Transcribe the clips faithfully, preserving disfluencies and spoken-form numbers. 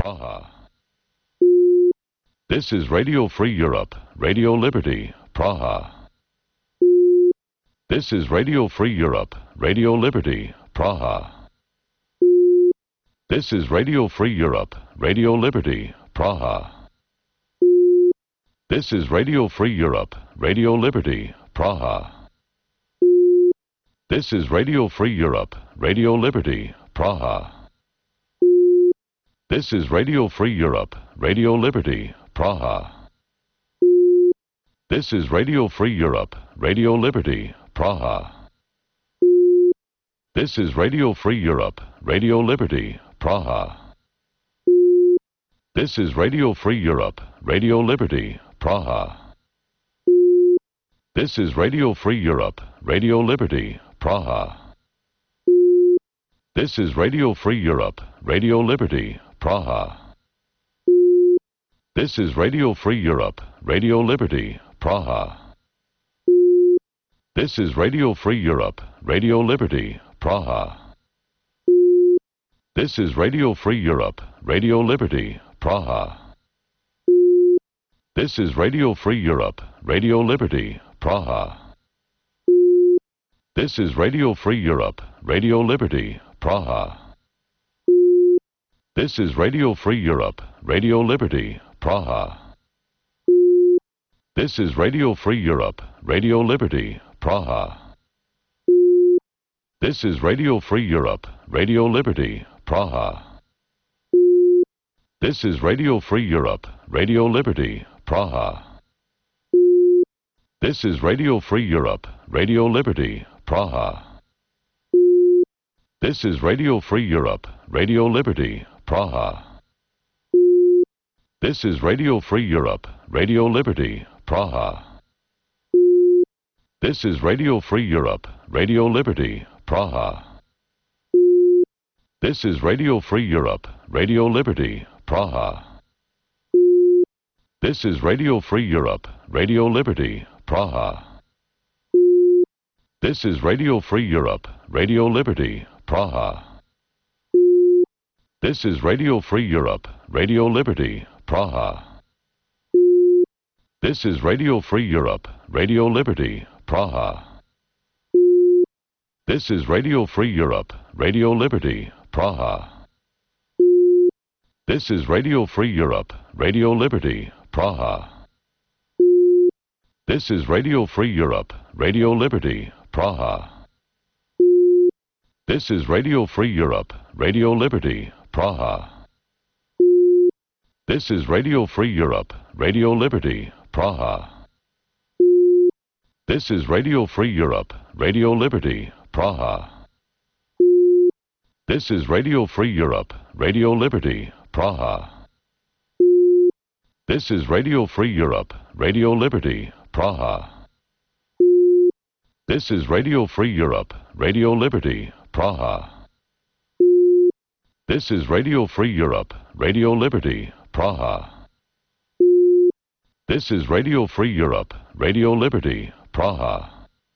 Praha. This is Radio Free Europe, Radio Liberty, Praha. This is Radio Free Europe, Radio Liberty, Praha. This is Radio Free Europe, Radio Liberty, Praha. This is Radio Free Europe, Radio Liberty, Praha. This is Radio Free Europe, Radio Liberty, Praha. This is Radio Free Europe, Radio Liberty, Praha. This is Radio Free Europe, Radio Liberty, Praha. This is Radio Free Europe, Radio Liberty, Praha. This is Radio Free Europe, Radio Liberty, Praha. This is Radio Free Europe, Radio Liberty, Praha. This is Radio Free Europe, Radio Liberty, Praha. This is Radio Free Europe, Radio Liberty, Praha. This is Radio Free Europe, Radio Liberty, Praha. This is Radio Free Europe, Radio Liberty, Praha. This is Radio Free Europe, Radio Liberty, Praha. This is Radio Free Europe, Radio Liberty, Praha. This is Radio Free Europe, Radio Liberty, Praha. This is Radio Free Europe, Radio Liberty, Praha. This is Radio Free Europe, Radio Liberty, Praha. This is Radio Free Europe, Radio Liberty, Praha. This is Radio Free Europe, Radio Liberty, Praha. This is Radio Free Europe, Radio Liberty, Praha. This is Radio Free Europe, Radio Liberty, Praha. This is Radio Free Europe, Radio Liberty, Praha. This is Radio Free Europe, Radio Liberty, Praha. This is Radio Free Europe, Radio Liberty, Praha. This is Radio Free Europe, Radio Liberty, Praha. This is Radio Free Europe, Radio Liberty, Praha. This is Radio Free Europe, Radio Liberty, Praha. This is Radio Free Europe, Radio Liberty, Praha. This is Radio Free Europe, Radio Liberty, Praha. This is Radio Free Europe, Radio Liberty, Praha. This is Radio Free Europe, Radio Liberty, Praha. This is Radio Free Europe, Radio Liberty, Praha. This is Radio Free Europe, Radio Liberty, Praha. This is Radio Free Europe, Radio Liberty, Praha. This is Radio Free Europe, Radio Liberty, Praha. This is Radio Free Europe, Radio Liberty, Praha. This is Radio Free Europe, Radio Liberty, Praha. This is Radio Free Europe, Radio Liberty, Praha.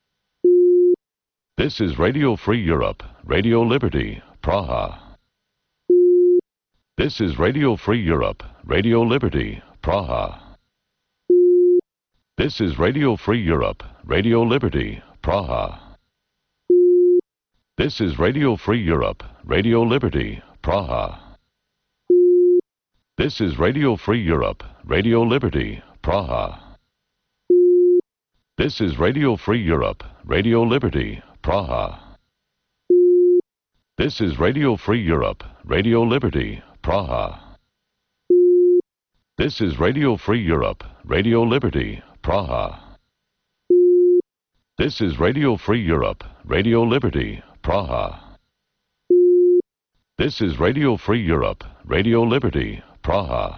This is Radio Free Europe, Radio Liberty, Praha. This is Radio Free Europe, Radio Liberty, Praha. This is Radio Free Europe, Radio Liberty, Praha. This is Radio Free Europe, Radio Liberty, Praha. This is Radio Free Europe, Radio Liberty, Praha. This is Radio Free Europe, Radio Liberty, Praha. This is Radio Free Europe, Radio Liberty, Praha. This is Radio Free Europe, Radio Liberty, Praha. This is Radio Free Europe, Radio Liberty, Praha. This is Radio Free Europe, Radio Liberty, Praha.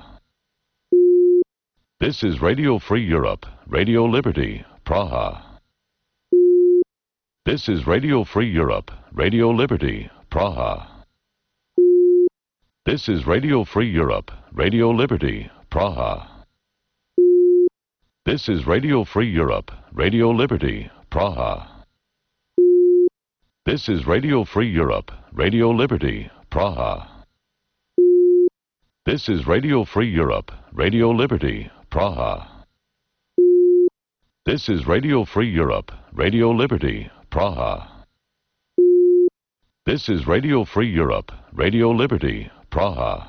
This is Radio Free Europe, Radio Liberty, Praha. This is Radio Free Europe, Radio Liberty, Praha. This is Radio Free Europe, Radio Liberty, Praha. This is Radio Free Europe, Radio Liberty, Praha. This is Radio Free Europe, Radio Liberty, Praha. This is Radio Free Europe, Radio Liberty, Praha. This is Radio Free Europe, Radio Liberty, Praha. This is Radio Free Europe, Radio Liberty, Praha.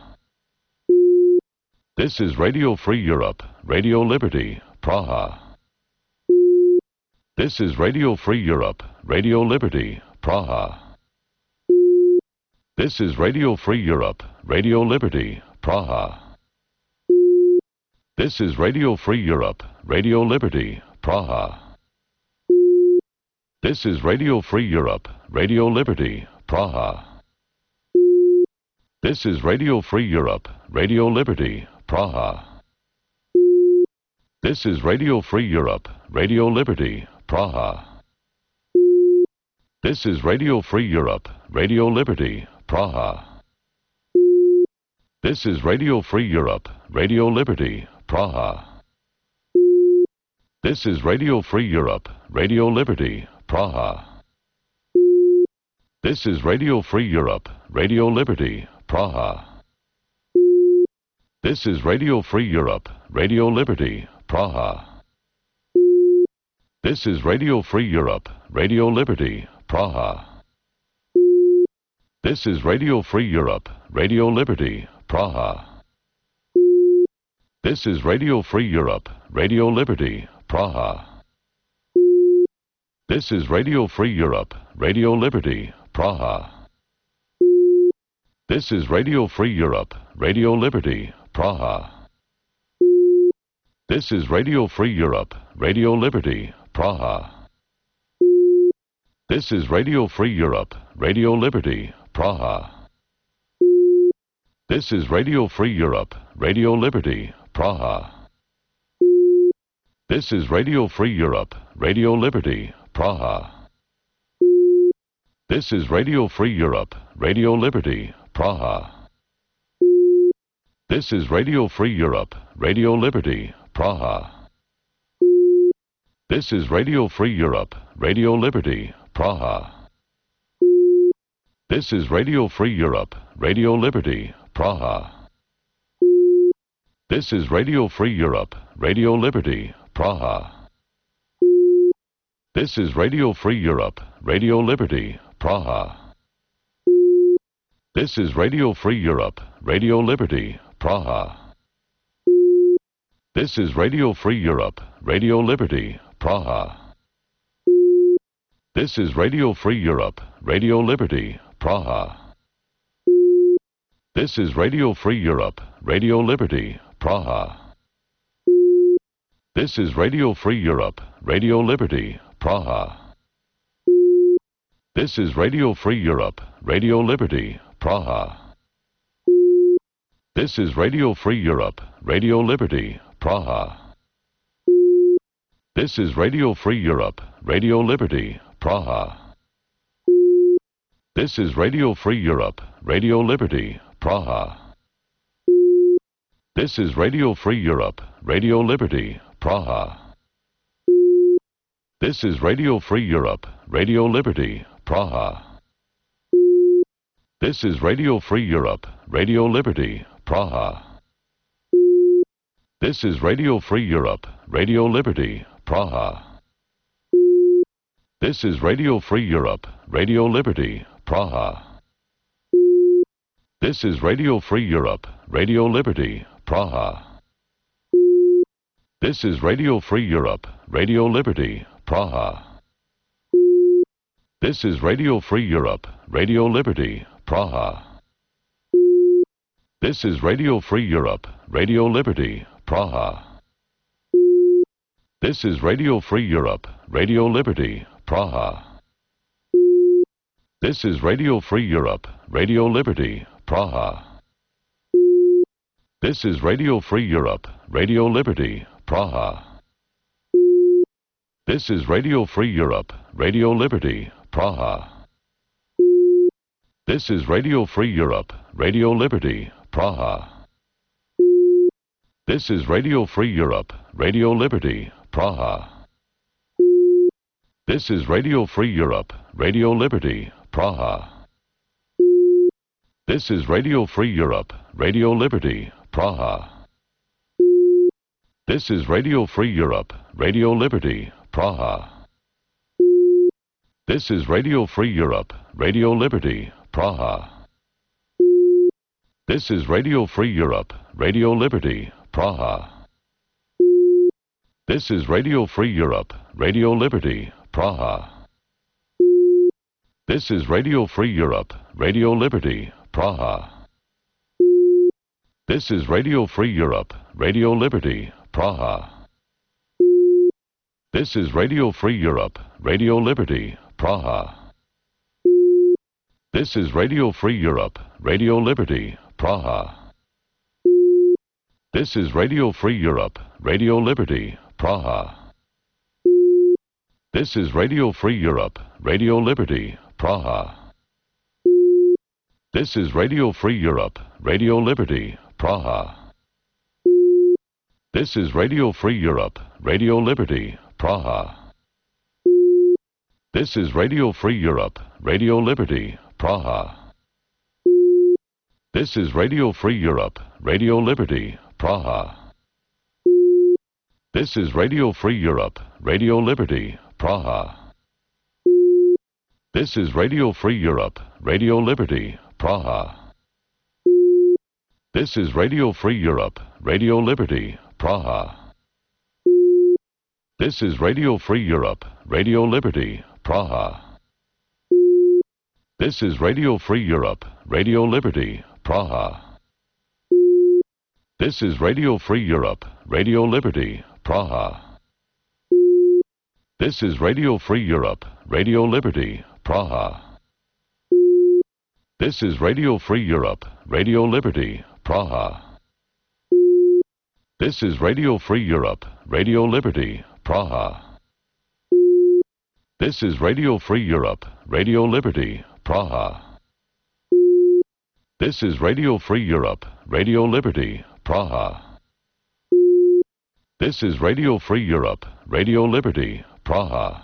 This is Radio Free Europe, Radio Liberty, Praha. This is Radio Free Europe, Radio Liberty, Praha. This is Radio Free Europe, Radio Liberty, Praha. This is Radio Free Europe, Radio Liberty, Praha. This is Radio Free Europe, Radio Liberty, Praha. This is Radio Free Europe, Radio Liberty, Praha. This is Radio Free Europe, Radio Liberty, Praha. This is Radio Free Europe, Radio Liberty, Praha. This is Radio Free Europe, Radio Liberty, Praha. This is Radio Free Europe, Radio Liberty, Praha. This is Radio Free Europe, Radio Liberty, Praha. This is Radio Free Europe, Radio Liberty, Praha. This is Radio Free Europe, Radio Liberty, Praha. This is Radio Free Europe, Radio Liberty, Praha. This is Radio Free Europe, Radio Liberty, Praha. This is Radio Free Europe, Radio Liberty, Praha. This is Radio Free Europe, Radio Liberty, Praha. This is Radio Free Europe, Radio Liberty, Praha. This is Radio Free Europe, Radio Liberty, Praha. This is Radio Free Europe, Radio Liberty, Praha. This is Radio Free Europe, Radio Liberty, Praha. This is Radio Free Europe, Radio Liberty, Praha. This is Radio Free Europe, Radio Liberty, Praha. This is Radio Free Europe, Radio Liberty, Praha. This is Radio Free Europe, Radio Liberty, Praha. This is Radio Free Europe, Radio Liberty, Praha. This is Radio Free Europe, Radio Liberty, Praha. This is Radio Free Europe, Radio Liberty, Praha. This is Radio Free Europe, Radio Liberty, Praha. This is Radio Free Europe, Radio Liberty, Praha. This is Radio Free Europe, Radio Liberty, Praha. This is Radio Free Europe, Radio Liberty, Praha. This is Radio Free Europe, Radio Liberty, Praha. This is Radio Free Europe, Radio Liberty, Praha. This is Radio Free Europe, Radio Liberty, Praha. This is Radio Free Europe, Radio Liberty, Praha. This is Radio Free Europe, Radio Liberty, Praha. This is Radio Free Europe, Radio Liberty, Praha. This is Radio Free Europe, Radio Liberty, Praha. This is Radio Free Europe, Radio Liberty, Praha. This is Radio Free Europe, Radio Liberty, Praha. This is Radio Free Europe, Radio Liberty, Praha. This is Radio Free Europe, Radio Liberty, Praha. This is Radio Free Europe, Radio Liberty, Praha. This is Radio Free Europe, Radio Liberty, Praha. This is Radio Free Europe, Radio Liberty, Praha. This is Radio Free Europe, Radio Liberty, Praha. This is Radio Free Europe, Radio Liberty, Praha. This is Radio Free Europe, Radio Liberty, Praha. This is Radio Free Europe, Radio Liberty, Praha. This is Radio Free Europe, Radio Liberty, Praha. This is Radio Free Europe, Radio Liberty, Praha. This is Radio Free Europe, Radio Liberty, Praha. This is Radio Free Europe, Radio Liberty, Praha. This is Radio Free Europe, Radio Liberty, Praha. This is Radio Free Europe, Radio Liberty, Praha. This is Radio Free Europe, Radio Liberty, Praha. This is Radio Free Europe, Radio Liberty, Praha. This is Radio Free Europe, Radio Liberty, Praha. This is Radio Free Europe, Radio Liberty, Praha. This is Radio Free Europe, Radio Liberty, Praha. This is Radio Free Europe, Radio Liberty, Praha. This is Radio Free Europe, Radio Liberty, Praha. This is Radio Free Europe, Radio Liberty, Praha. This is Radio Free Europe, Radio Liberty, Praha. This is Radio Free Europe, Radio Liberty, Praha. This is Radio Free Europe, Radio Liberty, Praha. This is Radio Free Europe, Radio Liberty, Praha. This is Radio Free Europe, Radio Liberty, Praha. This is Radio Free Europe, Radio Liberty, Praha. This is Radio Free Europe, Radio Liberty, Praha. This is Radio Free Europe, Radio Liberty, Praha. This is Radio Free Europe, Radio Liberty, Praha. This is Radio Free Europe, Radio Liberty, Praha. This is Radio Free Europe, Radio Liberty, Praha. This is Radio Free Europe, Radio Liberty, Praha. This is Radio Free Europe, Radio Liberty, Praha. This is Radio Free Europe, Radio Liberty, Praha. This is Radio Free Europe, Radio Liberty, Praha.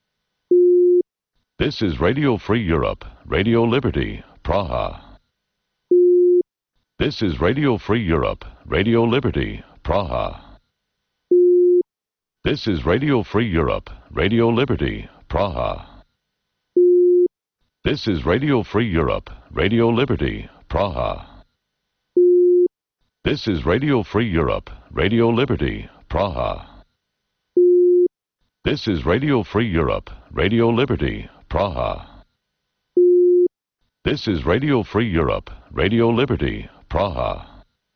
This is Radio Free Europe, Radio Liberty, Praha. This is Radio Free Europe, Radio Liberty, Praha. This is Radio Free Europe, Radio Liberty, Praha. This is Radio Free Europe, Radio Liberty, Praha. This is Radio Free Europe, Radio Liberty, Praha. This is Radio Free Europe, Radio Liberty, Praha. This is Radio Free Europe, Radio Liberty, Praha.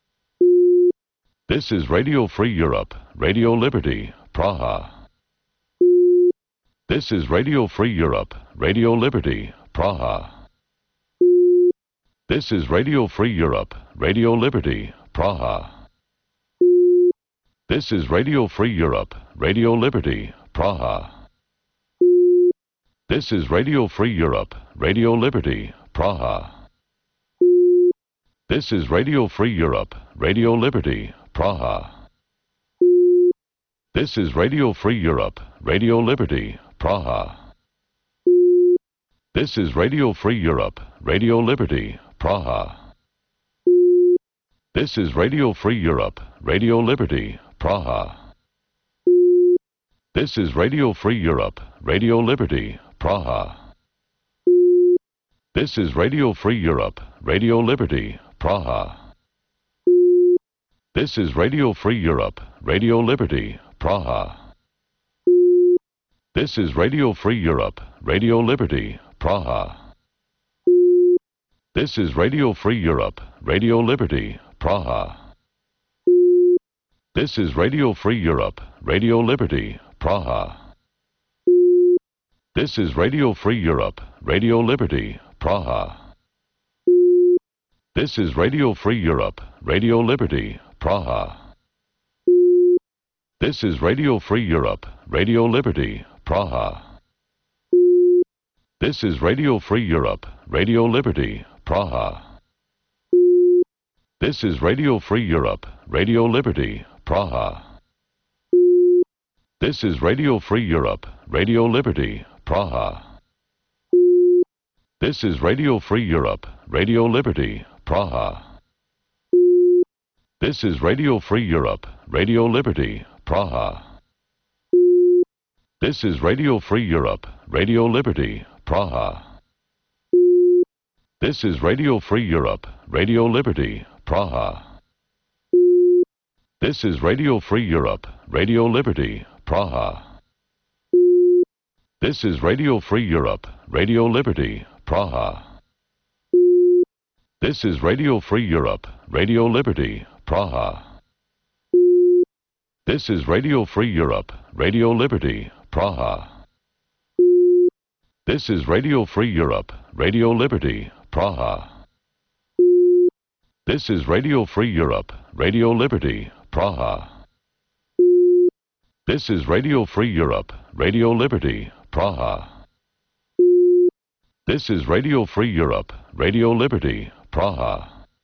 This is Radio Free Europe, Radio Liberty, Praha. This is Radio Free Europe, Radio Liberty, Praha. This is Radio Free Europe, Radio Liberty, Praha. This is Radio Free Europe, Radio Liberty, Praha. This is Radio Free Europe, Radio Liberty, Praha. This is Radio Free Europe, Radio Liberty, Praha. This is Radio Free Europe, Radio Liberty, Praha. This is Radio Free Europe, Radio Liberty, Praha. This is Radio Free Europe, Radio Liberty, Praha. This is Radio Free Europe, Radio Liberty, Praha. This is Radio Free Europe, Radio Liberty, Praha. This is Radio Free Europe, Radio Liberty, Praha. This is Radio Free Europe, Radio Liberty, Praha. This is Radio Free Europe, Radio Liberty, Praha. This is Radio Free Europe, Radio Liberty, Praha. This is Radio Free Europe, Radio Liberty, Praha. This is Radio Free Europe, Radio Liberty, Praha. This is Radio Free Europe, Radio Liberty, Praha. This is Radio Free Europe, Radio Liberty, Praha. This is Radio Free Europe, Radio Liberty, Praha. This is Radio Free Europe, Radio Liberty, Praha. This is Radio Free Europe, Radio Liberty, Praha. This is Radio Free Europe, Radio Liberty, Praha. This is Radio Free Europe, Radio Liberty, Praha. This is Radio Free Europe, Radio Liberty, Praha. This is Radio Free Europe, Radio Liberty, Praha. This is Radio Free Europe, Radio Liberty, Praha. This is Radio Free Europe, Radio Liberty, Praha. This is Radio Free Europe, Radio Liberty, Praha. This is Radio Free Europe, Radio Liberty, Praha. This is Radio Free Europe, Radio Liberty, Praha. This is Radio Free Europe, Radio Liberty, Praha. This is Radio Free Europe, Radio Liberty, Praha.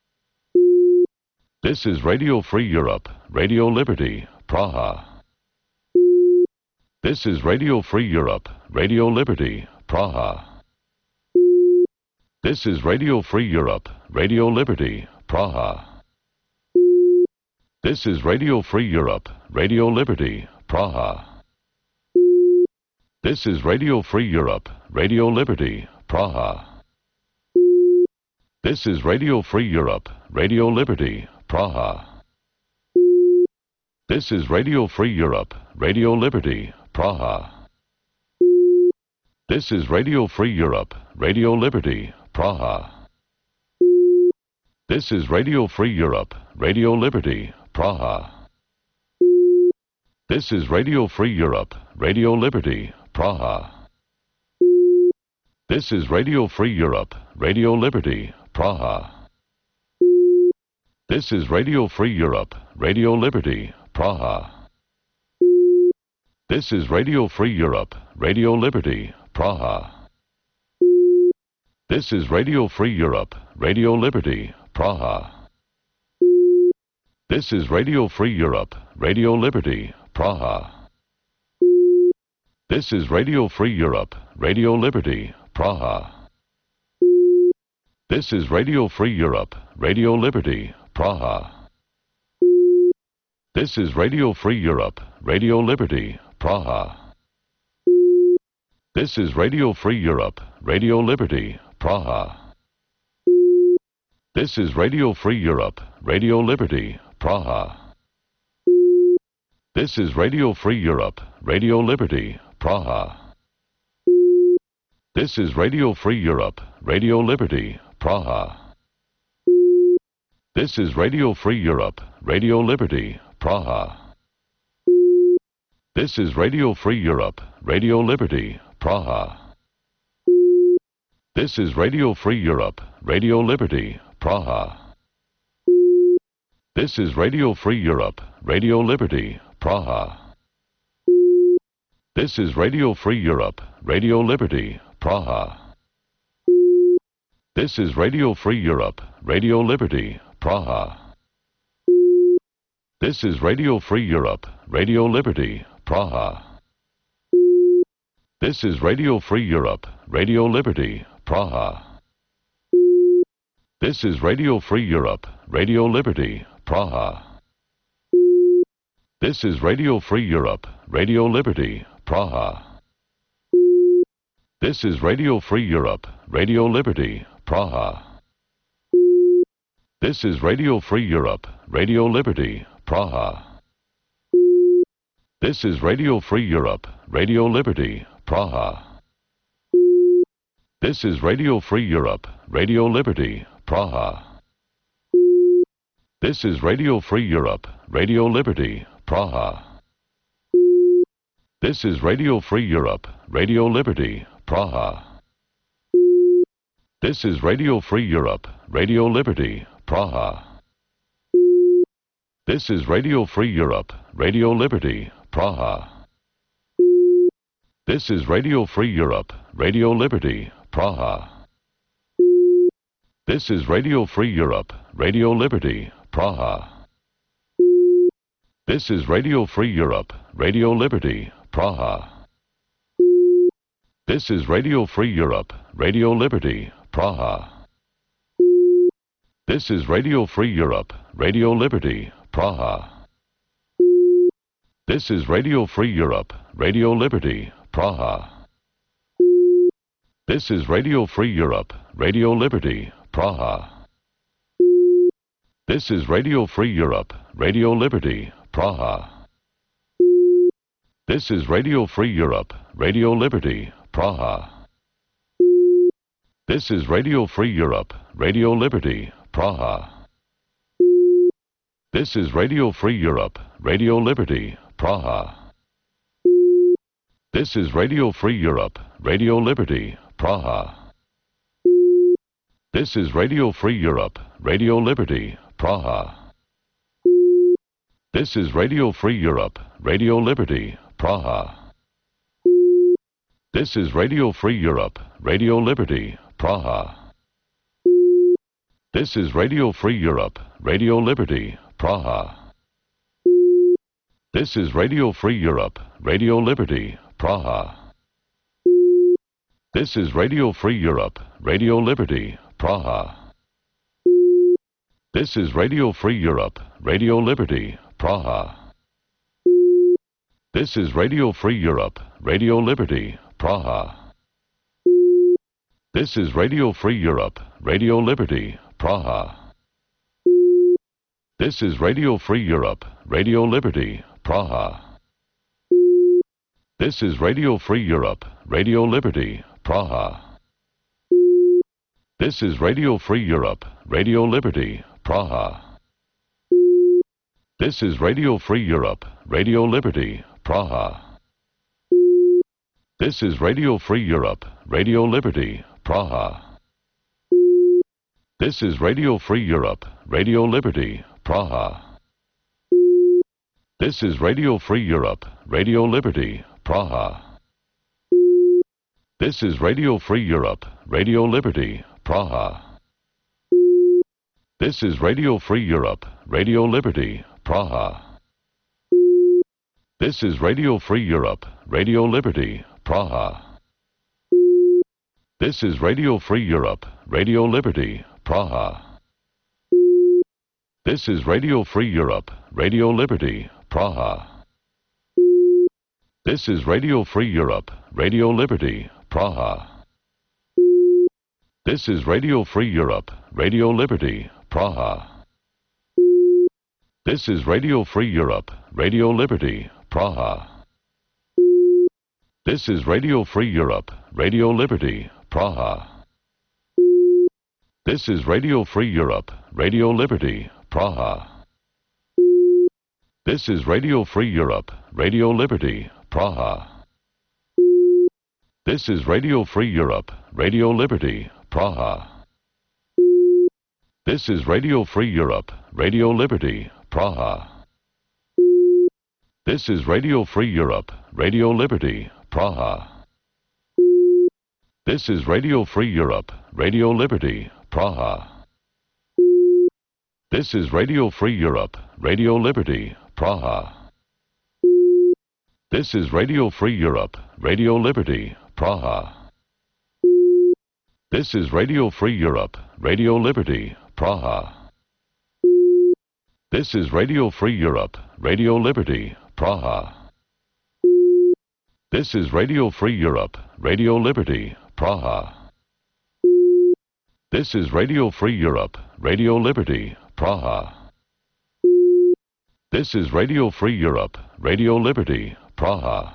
This is Radio Free Europe, Radio Liberty, Praha. This is Radio Free Europe, Radio Liberty, Praha. This is Radio Free Europe, Radio Liberty, Praha. This is Radio Free Europe, Radio Liberty, Praha. This is Radio Free Europe, Radio Liberty, Praha. This is Radio Free Europe, Radio Liberty, Praha. This is Radio Free Europe, Radio Liberty, Praha. This is Radio Free Europe, Radio Liberty, Praha. This is Radio Free Europe, Radio Liberty, Praha. This is Radio Free Europe, Radio Liberty, Praha. This is Radio Free Europe, Radio Liberty, Praha. This is Radio Free Europe, Radio Liberty, Praha. This is Radio Free Europe, Radio Liberty, Praha. This is Radio Free Europe, Radio Liberty, Praha. This is Radio Free Europe, Radio Liberty, Praha. This is Radio Free Europe, Radio Liberty, Praha. This is Radio Free Europe, Radio Liberty, Praha. This is Radio Free Europe, Radio Liberty, Praha. This is Radio Free Europe, Radio Liberty, Praha. This is Radio Free Europe, Radio Liberty, Praha. This is Radio Free Europe, Radio Liberty, Praha. This is Radio Free Europe, Radio Liberty, Praha. This is Radio Free Europe, Radio Liberty, Praha. This is Radio Free Europe, Radio Liberty, Praha. This is Radio Free Europe, Radio Liberty, Praha. This is Radio Free Europe, Radio Liberty, Praha. This is Radio Free Europe, Radio Liberty, Praha. This is Radio Free Europe, Radio Liberty, Praha. This is Radio Free Europe, Radio Liberty, Praha. This is Radio Free Europe, Radio Liberty, Praha. This is Radio Free Europe, Radio Liberty, Praha. This is Radio Free Europe, Radio Liberty, Praha. This is Radio Free Europe, Radio Liberty, Praha. This is Radio Free Europe, Radio Liberty, Praha. This is Radio Free Europe, Radio Liberty, Praha. This is Radio Free Europe, Radio Liberty, Praha. This is Radio Free Europe, Radio Liberty, Praha. This is Radio Free Europe, Radio Liberty, Praha. This is Radio Free Europe, Radio Liberty, Praha. This is Radio Free Europe, Radio Liberty, Praha. This is Radio Free Europe, Radio Liberty, Praha. This is Radio Free Europe, Radio Liberty, Praha. This is Radio Free Europe, Radio Liberty, Praha. This is Radio Free Europe, Radio Liberty, Praha. This is Radio Free Europe, Radio Liberty, Praha. This is Radio Free Europe, Radio Liberty, Praha. This is Radio Free Europe, Radio Liberty, Praha. This is Radio Free Europe, Radio Liberty, Praha. This is Radio Free Europe, Radio Liberty, Praha. This is Radio Free Europe, Radio Liberty, Praha. This is Radio Free Europe, Radio Liberty, Praha. This is Radio Free Europe, Radio Liberty, Praha. This is Radio Free Europe, Radio Liberty, Praha. This is Radio Free Europe, Radio Liberty, Praha. This is Radio Free Europe, Radio Liberty, Praha. This is Radio Free Europe, Radio Liberty, Praha. This is Radio Free Europe, Radio Liberty, Praha. This is Radio Free Europe, Radio Liberty, Praha. This is Radio Free Europe, Radio Liberty, Praha. This is Radio Free Europe, Radio Liberty, Praha. This is Radio Free Europe, Radio Liberty, Praha. This is Radio Free Europe, Radio Liberty, Praha. This is Radio Free Europe, Radio Liberty, Praha. This is Radio Free Europe, Radio Liberty, Praha. This is Radio Free Europe, Radio Liberty, Praha. This is Radio Free Europe, Radio Liberty, Praha. This is Radio Free Europe, Radio Liberty, Praha. This is Radio Free Europe, Radio Liberty, Praha. This is Radio Free Europe, Radio Liberty, Praha. This is Radio Free Europe, Radio Liberty, Praha. This is Radio Free Europe, Radio Liberty, Praha. This is Radio Free Europe, Radio Liberty, Praha. This is Radio Free Europe, Radio Liberty, Praha. This is Radio Free Europe, Radio Liberty, Praha. This is Radio Free Europe, Radio Liberty, Praha. This is Radio Free Europe, Radio Liberty, Praha. This is Radio Free Europe, Radio Liberty, Praha. This is Radio Free Europe, Radio Liberty, Praha. This is Radio Free Europe, Radio Liberty, Praha. This is Radio Free Europe, Radio Liberty, Praha. This is Radio Free Europe, Radio Liberty, Praha. This is Radio Free Europe, Radio Liberty, Praha. This is Radio Free Europe, Radio Liberty, Praha. This is Radio Free Europe, Radio Liberty, Praha. This is Radio Free Europe, Radio Liberty, Praha. This is Radio Free Europe, Radio Liberty, Praha. This is Radio Free Europe, Radio Liberty, Praha. This is Radio Free Europe, Radio Liberty, Praha. This is Radio Free Europe, Radio Liberty, Praha. This is Radio Free Europe, Radio Liberty, Praha.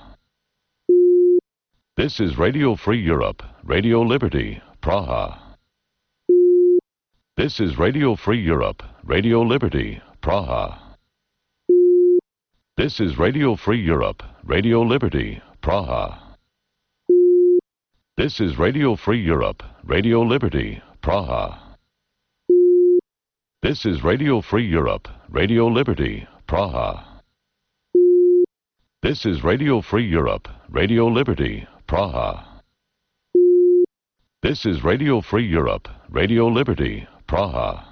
This is Radio Free Europe, Radio Liberty, Praha. This is Radio Free Europe, Radio Liberty, Praha. This is Radio Free Europe, Radio Liberty, Praha. This is Radio Free Europe, Radio Liberty, Praha. This is Radio Free Europe, Radio Liberty, Praha. This is Radio Free Europe, Radio Liberty, Praha. This is Radio Free Europe, Radio Liberty, Praha.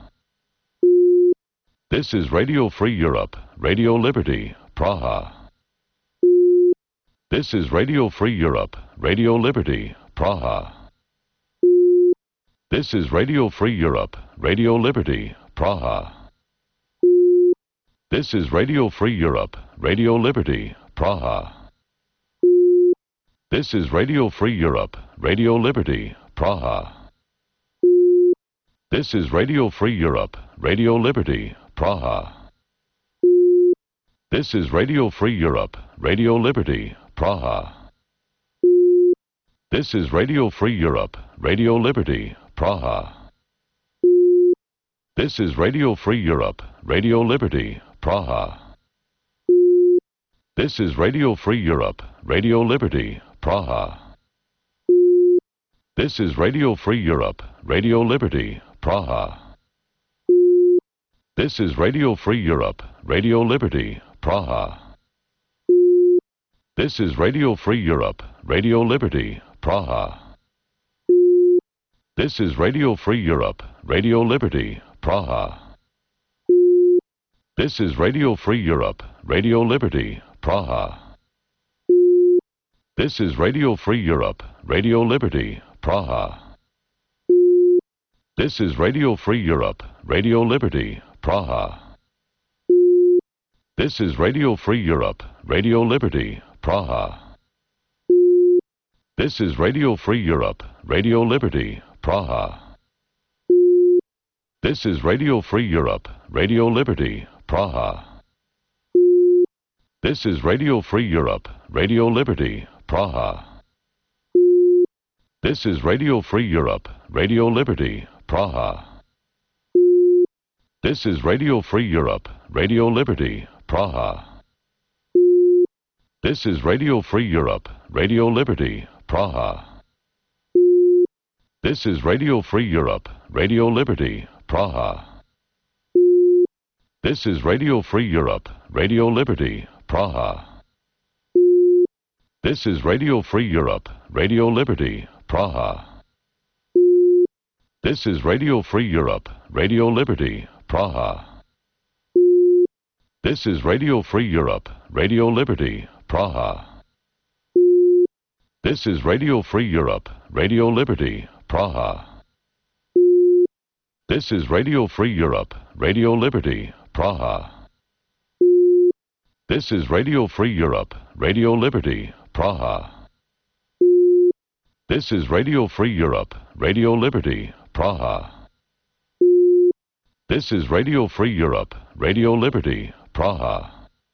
This is Radio Free Europe, Radio Liberty, Praha. This is Radio Free Europe, Radio Liberty, Praha. This is Radio Free Europe, Radio Liberty, Praha. This is Radio Free Europe, Radio Liberty, Praha. This is Radio Free Europe, Radio Liberty, Praha. This is Radio Free Europe, Radio Liberty, Praha. This is Radio Free Europe, Radio Liberty, Praha. This is Radio Free Europe, Radio Liberty, Praha. This is Radio Free Europe, Radio Liberty, Praha. This is Radio Free Europe, Radio Liberty, Praha. This is Radio Free Europe, Radio Liberty, Praha. This is Radio Free Europe, Radio Liberty, Praha. This is Radio Free Europe, Radio Liberty, Praha. This is Radio Free Europe, Radio Liberty, Praha. This is Radio Free Europe, Radio Liberty, Praha. This is Radio Free Europe, Radio Liberty, Praha. This is Radio Free Europe, Radio Liberty, Praha. This is Radio Free Europe, Radio Liberty, Praha. This is Radio Free Europe, Radio Liberty, Praha. This is Radio Free Europe, Radio Liberty, Praha. This is Radio Free Europe, Radio Liberty, Praha. This is Radio Free Europe, Radio Liberty, Praha. This is Radio Free Europe, Radio Liberty, Praha. This is Radio Free Europe, Radio Liberty, Praha. This is Radio Free Europe, Radio Liberty, Praha. This is Radio Free Europe, Radio Liberty, Praha. This is Radio Free Europe, Radio Liberty, Praha. This is Radio Free Europe, Radio Liberty, Praha. This is Radio Free Europe, Radio Liberty, Praha. This is Radio Free Europe, Radio Liberty, Praha. This is Radio Free Europe, Radio Liberty, Praha. This is Radio Free Europe, Radio Liberty, Praha. This is Radio Free Europe, Radio Liberty, Praha. This is Radio Free Europe, Radio Liberty, Praha.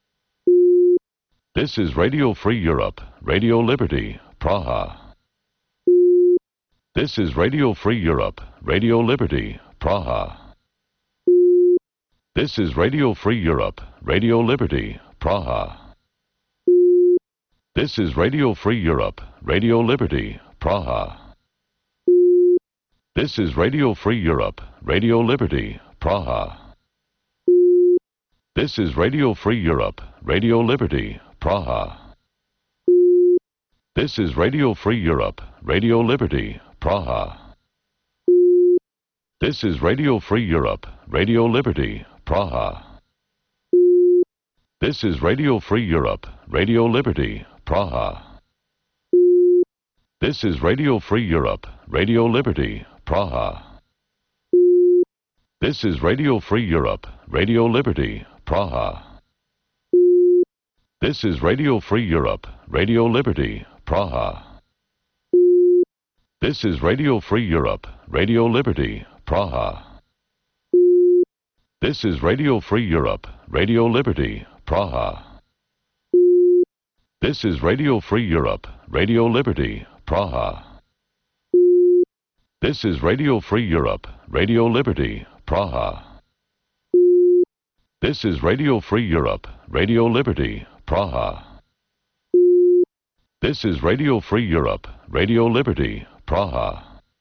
This is Radio Free Europe, Radio Liberty, Praha. This is Radio Free Europe, Radio Liberty, Praha. This is Radio Free Europe, Radio Liberty, Praha. This is Radio Free Europe, Radio Liberty, Praha. This is Radio Free Europe, Radio Liberty, Praha. This is Radio Free Europe, Radio Liberty, Praha. This is Radio Free Europe, Radio Liberty, Praha. This is Radio Free Europe, Radio Liberty, Praha. This is Radio Free Europe, Radio Liberty, Praha. This is Radio Free Europe, Radio Liberty, Praha. This is Radio Free Europe, Radio Liberty, Praha. This is Radio Free Europe, Radio Liberty, Praha. This is Radio Free Europe, Radio Liberty, Praha. This is Radio Free Europe, Radio Liberty, Praha. This is Radio Free Europe, Radio Liberty, Praha. This is Radio Free Europe, Radio Liberty, Praha. This is Radio Free Europe, Radio Liberty, Praha. This is Radio Free Europe, Radio Liberty, Praha.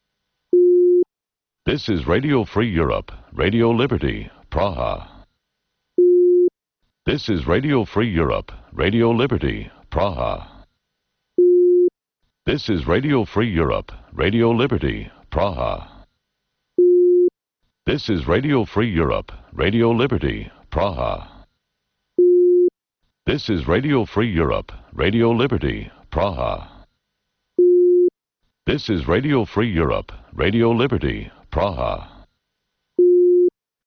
This is Radio Free Europe, Radio Liberty, Praha. This is Radio Free Europe, Radio Liberty, Praha. This is Radio Free Europe, Radio Liberty, Praha. This is Radio Free Europe, Radio Liberty, Praha. This is Radio Free Europe, Radio Liberty, Praha. This is Radio Free Europe, Radio Liberty, Praha.